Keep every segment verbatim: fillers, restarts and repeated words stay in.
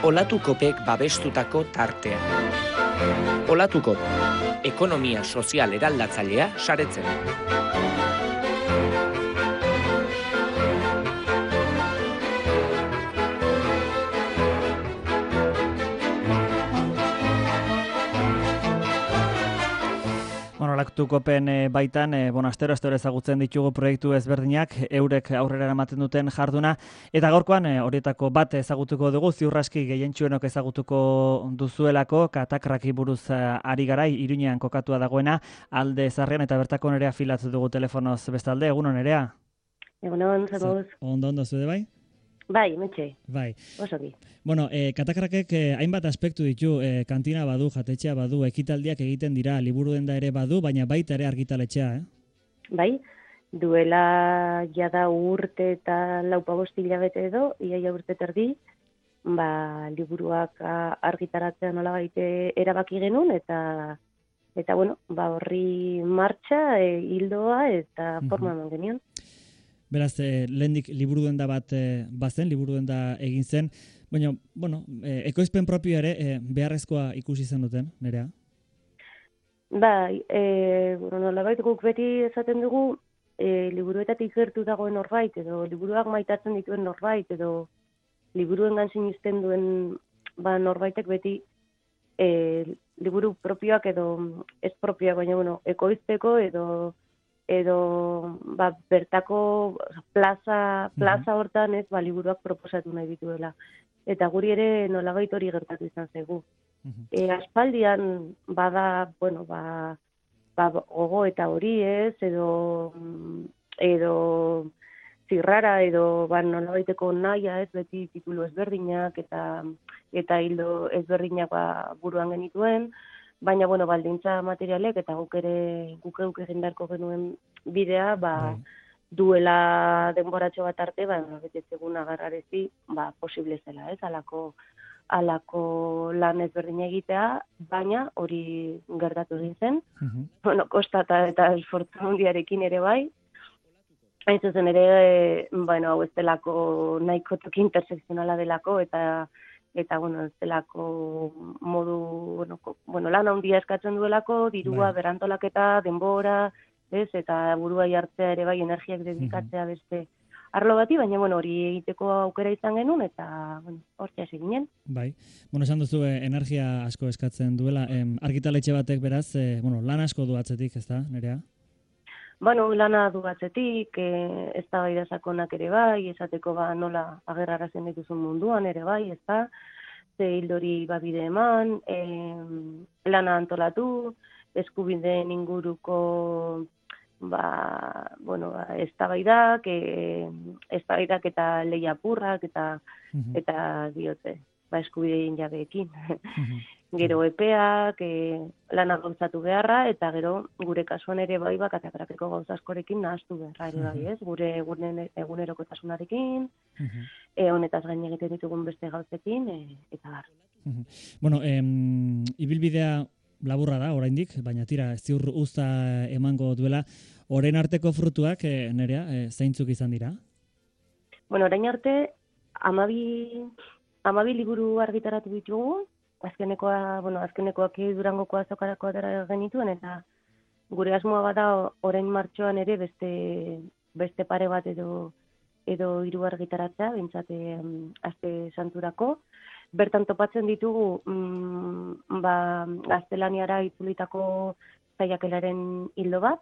Olatukopek babestutako tartea. Olatukop, ekonomia sozial eraldatzailea saretzen. Olatukopen baitan, bueno, astero astero ezagutzen ditugu proiektu ezberdinak, eurek aurrera eramaten duten jarduna, eta gaurkoan horietako bat ezagutuko dugu, ziur aski gehientsuenok ezagutuko duzuelako, Katakraki buruz ari garai, Iruñean kokatua dagoena, Alde Zaharrean, eta bertako Nerea filatzu dugu telefonoz bestalde. Egunon, Nerea? Egunon, zer Ondo, ondo, zude bai? Bai, metxe. Bai. Osoki. Bueno, eh, Katakrakek eh, hainbat aspektu ditu, eh, kantina badu, jatetxea badu, ekitaldiak egiten dira, liburu denda ere badu, baina baita ere argitaletxea, eh? Bai, duela jada urte eta laupa bosti hilabete edo, iaia urte terdi, ba, liburuak argitaratzea nola baite erabaki genuen, eta, eta bueno, ba, horri martxa, e, hildoa eta forma eman genion. Beraz, eh, lehendik liburu denda bat eh, bazen, liburu denda egin zen, baina, bueno, eh, ekoizpen propio ere eh, beharrezkoa ikusi zen duten, Nerea? Bai, e, bueno, nolabait guk beti esaten dugu, e, liburuetatik gertu dagoen norbait, edo liburuak maitatzen dituen norbait, edo liburuengan sinisten duen ba, norbaitek beti e, liburu propioak edo ez propioak, baina, bueno, ekoizteko edo edo ba, bertako plaza, plaza hortan ez, ba, liburuak proposatu nahi dituela. Eta guri ere nolabait hori gertatu izan zaigu. E, aspaldian bada, bueno, ba, ba, gogo eta hori ez, edo, edo zirrara, edo ba, nolabaiteko naia ez, beti titulu ezberdinak eta, eta hildo ezberdinak ba, buruan genituen, baina, bueno, baldintza materialek eta guk ere guk euk egin beharko genuen bidea, ba, duela denboratxo bat arte, ba, betetzegun agarrarezi, ba, posible zela, ez, alako, alako lan ezberdin egitea, baina hori gertatu egin zen, bueno, kostata eta esfortzu handiarekin ere bai, hain zuzen ere, e, bueno, hau ez delako nahiko toki intersekzionala delako, eta eta, bueno, ez delako modu, bueno, bueno, lan handia eskatzen duelako, dirua, berantolaketa, denbora, ez, eta burua jartzea ere bai, energiak dedikatzea beste arlo bati, baina, bueno, hori egiteko aukera izan genuen, eta, bueno, hortzea hasi ginen. Bai, bueno, esan duzu, eh, energia asko eskatzen duela, em, argitaletxe batek beraz, eh, bueno, lan asko du atzetik, ez da, Nerea? Bueno, lana du atzetik, eh, ez da bai da sakonak ere bai, esateko ba nola agerrarazten dituzun munduan ere bai, ez da, ze hildori babide eman, eh, lana antolatu, eskubideen inguruko ba, bueno, ba, eztabaidak, eh, eztabaidak eta lehiapurrak eta eta diote, ba eskubideen jabeekin. Gero epeak, e, lana gauzatu beharra, eta gero gure kasuan ere bai ba Katakrakeko gauza askorekin nahaztu beharra ere bai, ez? Gure egunerokotasunarekin, e, honetaz gain egiten ditugun beste gauzekin, e, eta bar. Bueno, em, ibilbidea laburra da, oraindik, baina tira, ziur uzta emango duela, orain arteko frutuak, e, Nerea, e, zeintzuk izan dira? Bueno, orain arte, amabi, amabi liburu argitaratu ditugu, azkenekoa, bueno, azkenekoak Durangokoa Azokarako atera genituen, eta gure asmoa bada orain martxoan ere beste, beste pare bat edo edo hiru argitaratzea, bintzate um, aste santurako. Bertan topatzen ditugu mm, ba, gaztelaniara itzulitako saiakelaren hildo bat,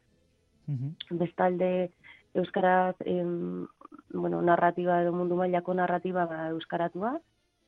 bestalde euskaraz, em, bueno, narratiba edo mundu mailako narratiba ba, euskaratua,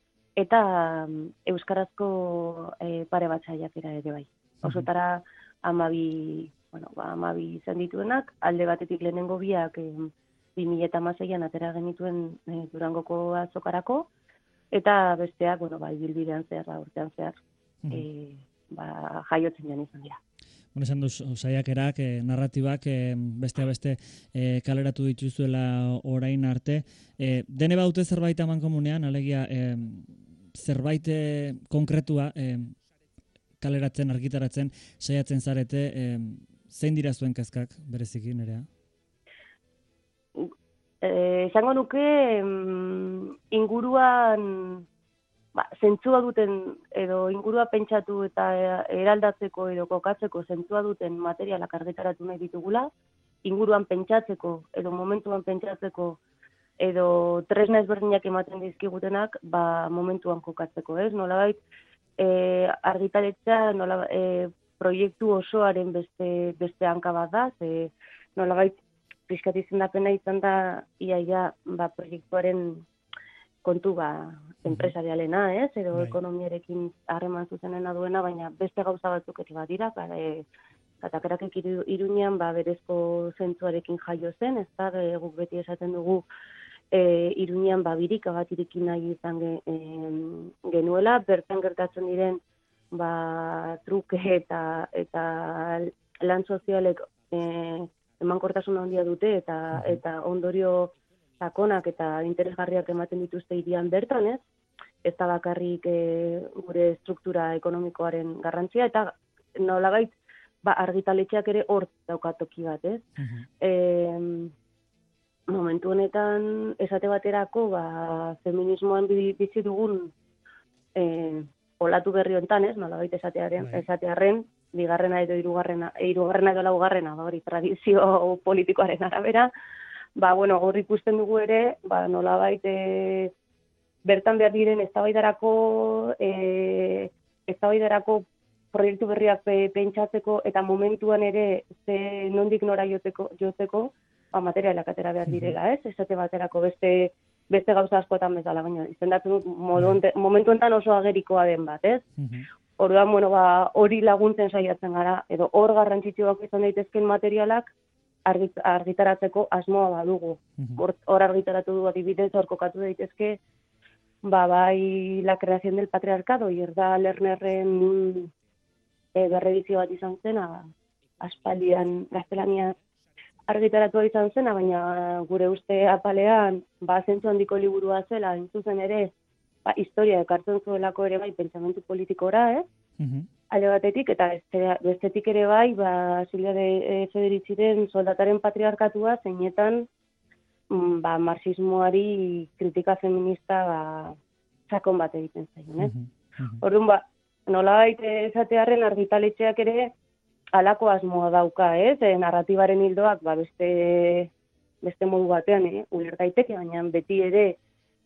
eta euskarazko e, pare bat saiakera ere bai. Osotara amabi, bueno, ba, amabi izan dituenak, alde batetik lehenengo biak e, bi mila hamaseian atera genituen e, Durangoko Azokarako, eta besteak, bueno, ba, ibilbidean zehar, urtean zehar, e, ba, jaiotzen jan izan dira. Bueno, esan duz, saiakerak, eh, narratibak, eh, beste beste eh, kaleratu dituzuela orain arte. Eh, dene baute zerbait eman komunean, alegia, eh, zerbait eh, konkretua eh, kaleratzen, argitaratzen, saiatzen zarete, eh, zein dira zuen kezkak, bereziki, Nerea? Esango nuke, inguruan ba, zentzua duten edo ingurua pentsatu eta eraldatzeko edo kokatzeko zentzua duten materialak argitaratu nahi ditugula, inguruan pentsatzeko edo momentuan pentsatzeko edo tresna ezberdinak ematen dizkigutenak, ba, momentuan kokatzeko, ez? Nolabait, e, argitaletxea nola, e, proiektu osoaren beste, beste hanka bat da, ze nolabait, pixkat izendapena izan da, iaia, ba, proiektuaren kontu, ba, enpresarialena, ez? Edo Bai. ekonomiarekin harreman zuzenena duena, baina beste gauza batzuk ere badira, ba, e, Katakarakek iru, Iruñean, ba, berezko zentzuarekin jaio zen, ez da, e, guk beti esaten dugu, E, Iruñean ba, birika bat irikin nahi izan ge, e, genuela, bertan gertatzen diren ba, truke eta, eta lan sozialek e, emankortasun handia dute eta, eta ondorio sakonak eta interesgarriak ematen dituzte hirian bertan, ez? Ez da bakarrik e, gure struktura ekonomikoaren garrantzia, eta nolabait ba, argitaletxeak ere hor daukatoki bat, ez? Uh-huh. E, Momentu honetan, esate baterako, ba, feminismoan bizi dugun e, olatu berri hontan, ez, nolabait esatearen, esatearen, bigarrena edo hirugarrena, hirugarrena edo laugarrena, ba, hori tradizio politikoaren arabera, ba, bueno, gaur ikusten dugu ere, ba, nolabait e, bertan behar diren eztabaidarako, e, eztabaidarako proiektu berriak pe, pentsatzeko eta momentuan ere ze nondik nora joteko, joteko, ba, materialak atera behar direla, ez? Esate baterako beste beste gauza askotan bezala, baina izendatzen dut momentu enten oso agerikoa den bat, ez? Orduan, bueno, ba, hori laguntzen saiatzen gara, edo hor garrantzitsuak izan daitezken materialak argitaratzeko asmoa badugu. Hor argitaratu du adibidez, hor kokatu daitezke, ba, bai, la creación del patriarcado, Yerda Lernerren e, berredizio bat izan zena, aspaldian gaztelaniaz argitaratua izan zena, baina gure uste apalean, ba, zentzu handiko liburua zela, entzuzen ere, ba, historia ekartzen zuelako ere bai, pentsamentu politikora, eh? Uh-huh. Alde batetik, eta bestetik ere bai, ba, Silvia de Federiciren soldataren patriarkatua, zeinetan, ba, marxismoari kritika feminista, ba, sakon bat egiten zaio, eh? Uh-huh. Uh-huh. Orduan, ba, nolabait esatearren argitaletxeak ere, alako asmoa dauka, ez? E, narratibaren hildoak, ba, beste, beste modu batean, eh? Uler daiteke, baina beti ere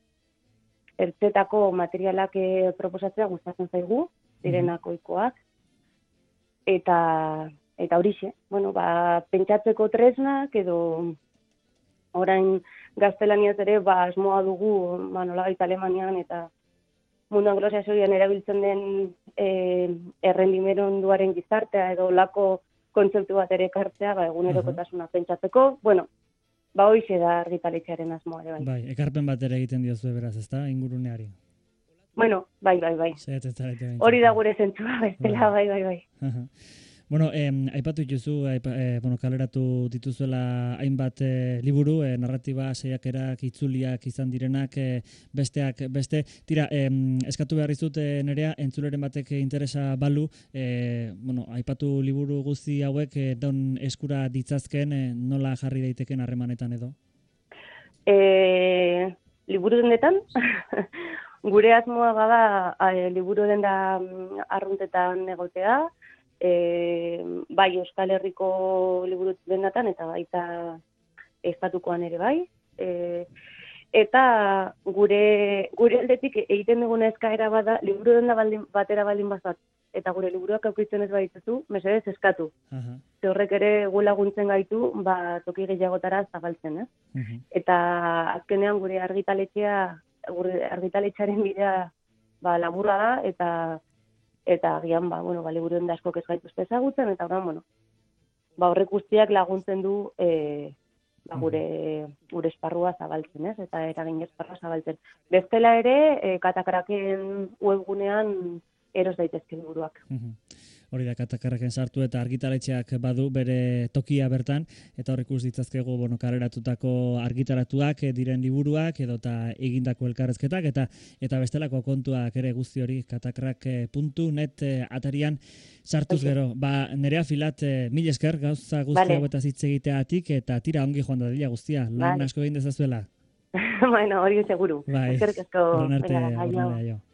ertzetako materialak e, proposatzea gustatzen zaigu, direnak ohikoak, eta, eta horixe, bueno, ba, pentsatzeko tresnak, edo orain gaztelaniaz ere, ba, asmoa dugu, ba, nolabait Alemanian, eta mundu anglosaxoian erabiltzen den e, errendimenduaren gizartea edo lako kontzeptu bat ere ekartzea, ba, egunerokotasuna uh-huh. pentsatzeko, bueno, ba, hoixe da argitaletxearen asmoa ere bai. Bai, ekarpen bat ere egiten diozu beraz, ezta, inguruneari. Bueno, bai, bai, bai. Hori da gure zentzua, bestela, bai, bai, bai. Uh-huh. Bueno, eh, aipatu dituzu, aipa, eh, bueno, kaleratu dituzuela hainbat eh, liburu, eh, narratiba, saiakerak, itzuliak izan direnak, eh, besteak, beste, tira, eh, eskatu behar izut eh, nerea, entzuleren batek interesa balu, eh, bueno, aipatu liburu guzti hauek eh, don eskura ditzazken, eh, nola jarri daiteken harremanetan edo? Eh, liburu dendetan? Gure asmoa bada, eh, liburu denda arruntetan egotea, E, bai Euskal Herriko liburu dendatan eta baita estatukoan ere bai. E, eta gure gure aldetik egiten duguna eskaera bada, liburu denda baldin, batera baldin bazat, eta gure liburuak aurkitzen ez badituzu, mesedez eskatu. Uh-huh. Ze horrek ere gu laguntzen gaitu, ba, toki gehiagotara zabaltzen, ez? Uh-huh. Eta azkenean gure argitaletxea, gure argitaletxaren bidea ba, laburra da, eta eta agian, ba, bueno, ba, liburuen da askok ez gaituzte ezagutzen, eta orain, bueno, ba, horrek guztiak laguntzen du e, ba, gure, gure esparrua zabaltzen, ez? Eta eragin esparrua zabaltzen. Bestela ere, e, Katakaraken webgunean eros daitezke liburuak. Uh-huh. Hori da, Katakaraken sartu eta argitaletxeak badu bere tokia bertan, eta hor ikus ditzazkegu, bueno, kaleratutako argitaratuak diren liburuak, edo eta egindako elkarrezketak, eta eta bestelako kontuak ere guzti hori katakarak puntu net atarian sartuz gero. Ba, Nerea Filat, mil esker, gauza guzti vale. Hau eta hitz egiteatik, eta tira ongi joan da dira guztia, lan vale. Asko egin dezazuela. Bueno, hori seguru. Bai, eskerrik asko. Horren arte,